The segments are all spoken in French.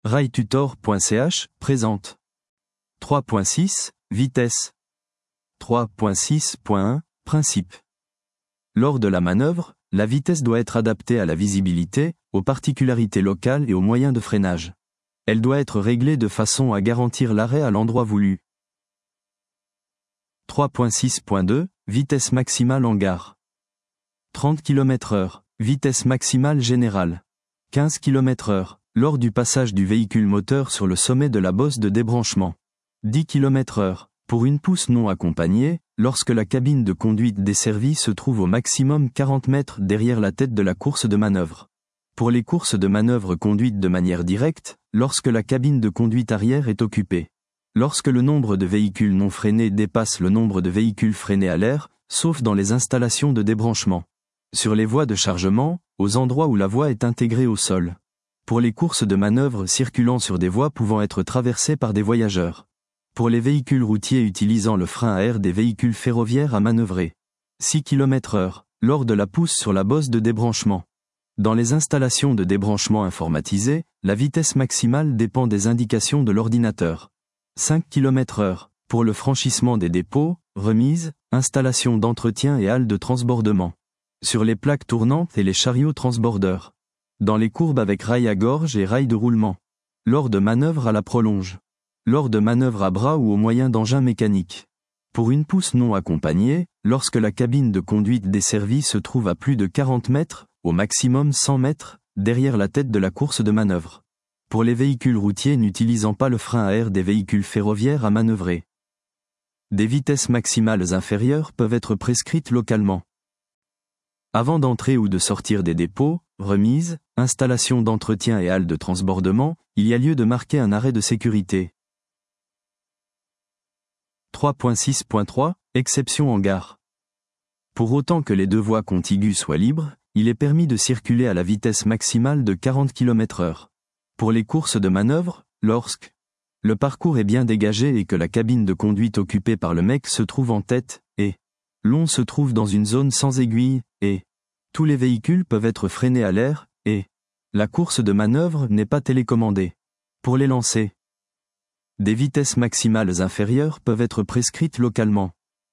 Railtutor.ch présente 3.6 Vitesse 3.6.1 Principe. Lors de la manœuvre, la vitesse doit être adaptée à la visibilité, aux particularités locales et aux moyens de freinage. Elle doit être réglée de façon à garantir l'arrêt à l'endroit voulu. 3.6.2 Vitesse maximale en gare. 30 km/h, vitesse maximale générale. 15 km/h, lors du passage du véhicule moteur sur le sommet de la bosse de débranchement. 10 km/h, pour une pousse non accompagnée, lorsque la cabine de conduite desservie se trouve au maximum 40 mètres derrière la tête de la course de manœuvre. Pour les courses de manœuvre conduites de manière directe, lorsque la cabine de conduite arrière est occupée. Lorsque le nombre de véhicules non freinés dépasse le nombre de véhicules freinés à l'air, sauf dans les installations de débranchement. Sur les voies de chargement, aux endroits où la voie est intégrée au sol. Pour les courses de manœuvre circulant sur des voies pouvant être traversées par des voyageurs. Pour les véhicules routiers utilisant le frein à air des véhicules ferroviaires à manœuvrer. 6 km/h, lors de la pousse sur la bosse de débranchement. Dans les installations de débranchement informatisées, la vitesse maximale dépend des indications de l'ordinateur. 5 km/h, pour le franchissement des dépôts, remises, installations d'entretien et halles de transbordement. Sur les plaques tournantes et les chariots transbordeurs. Dans les courbes avec rails à gorge et rails de roulement. Lors de manœuvres à la prolonge. Lors de manœuvres à bras ou au moyen d'engins mécaniques. Pour une pousse non accompagnée, lorsque la cabine de conduite desservie se trouve à plus de 40 mètres, au maximum 100 mètres, derrière la tête de la course de manœuvre. Pour les véhicules routiers n'utilisant pas le frein à air des véhicules ferroviaires à manœuvrer. Des vitesses maximales inférieures peuvent être prescrites localement. Avant d'entrer ou de sortir des dépôts, remises, installations d'entretien et halles de transbordement, il y a lieu de marquer un arrêt de sécurité. 3.6.3 Exception en gare. Pour autant que les deux voies contiguës soient libres, il est permis de circuler à la vitesse maximale de 40 km/h. Pour les courses de manœuvre, lorsque le parcours est bien dégagé et que la cabine de conduite occupée par le mec se trouve en tête, et l'on se trouve dans une zone sans aiguille, et tous les véhicules peuvent être freinés à l'air, et la course de manœuvre n'est pas télécommandée. Pour les lancer, des vitesses maximales inférieures peuvent être prescrites localement.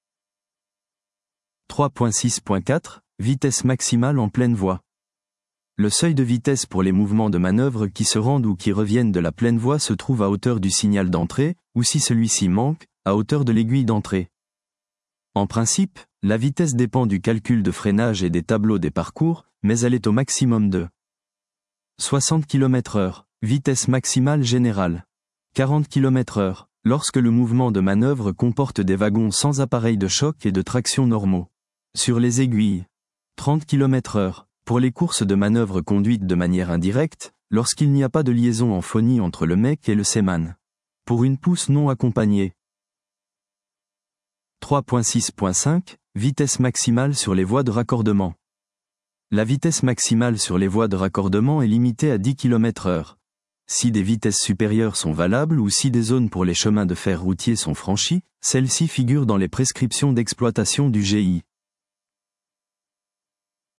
3.6.4 Vitesse maximale en pleine voie. Le seuil de vitesse pour les mouvements de manœuvre qui se rendent ou qui reviennent de la pleine voie se trouve à hauteur du signal d'entrée, ou si celui-ci manque, à hauteur de l'aiguille d'entrée. En principe, la vitesse dépend du calcul de freinage et des tableaux des parcours, mais elle est au maximum de 60 km/h, vitesse maximale générale. 40 km/h, lorsque le mouvement de manœuvre comporte des wagons sans appareil de choc et de traction normaux. Sur les aiguilles. 30 km/h, pour les courses de manœuvre conduites de manière indirecte, lorsqu'il n'y a pas de liaison en phonie entre le mec et le seman. Pour une pousse non accompagnée. 3.6.5 Vitesse maximale sur les voies de raccordement. La vitesse maximale sur les voies de raccordement est limitée à 10 km/h. Si des vitesses supérieures sont valables ou si des zones pour les chemins de fer routiers sont franchies, celles-ci figurent dans les prescriptions d'exploitation du GI.